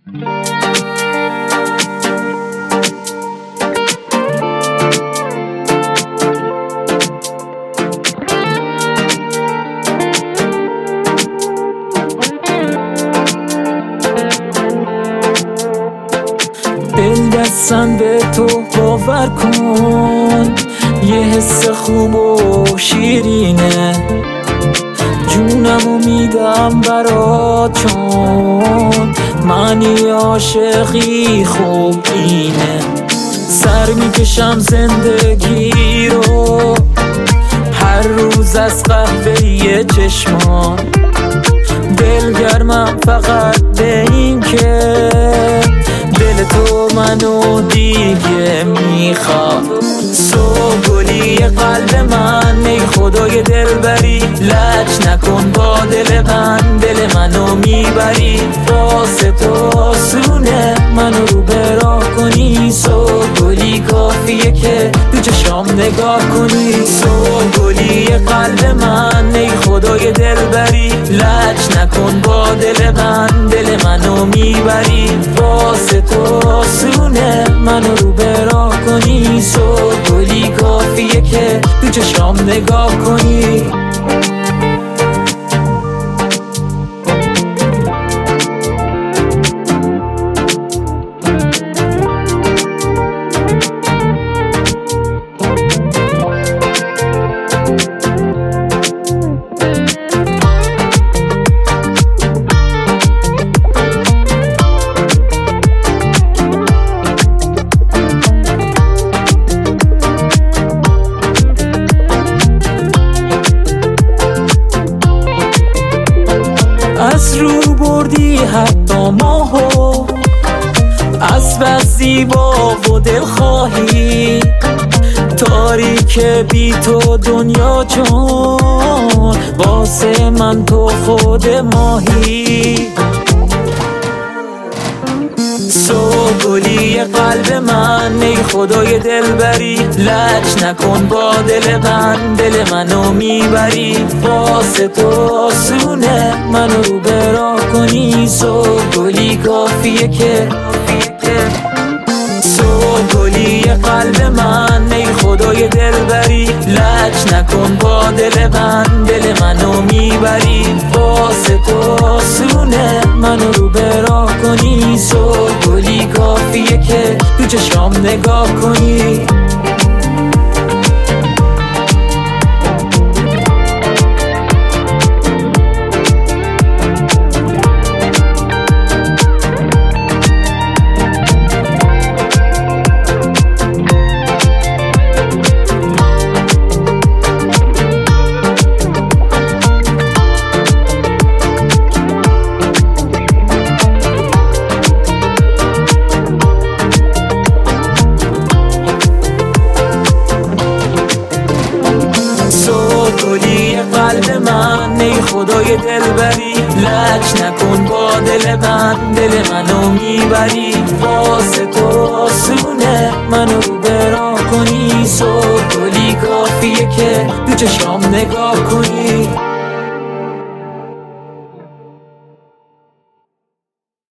دل دستن به تو باور کن، یه حس خوب و شیرینه، جونمو میدم برات چون معنی عاشقی خوب اینه. سر میکشم زندگی رو هر روز از قهوه چشمان، دلگرمم فقط به این که دل تو منو دیگه میخواد. گلی قلب من ای خدای دلبری، لج نکن با دل من، دل منو میبری. واسه تو آسونه منو رو به راه کنی، گلی کافیه که تو چشام نگاه کنی. گلی قلب من ای خدای دلبری، لج نکن با دل من، دل منو میبری. واسه تو آسونه منو رو به راه کنی، گلی کافیه که تو چشام نگاه کنی. از رو بردی حتی ماهو، از بس زیبا و دلخواهی، تاریک بی تو دنیا جان، واسه من تو خود ماهی. گلی قلب من ای خدای دلبری، لج نکن با دل من، دل منو میبری. واسه تو آسونه منو رو به راه کنی، گلی کافیه که گلی قلب من ای خدای دلبری، لج نکن با دل من، دل منو میبری. واسه تو آسونه منو رو به راه کنی، گلی کافیه که تو چشام نگاه کنی. گلی قلب من ای خدای دلبری، لج نکن با دل من، دل منو میبری. واسه تو آسونه منو رو به راه کنی، گلی کافیه که تو چشام نگاه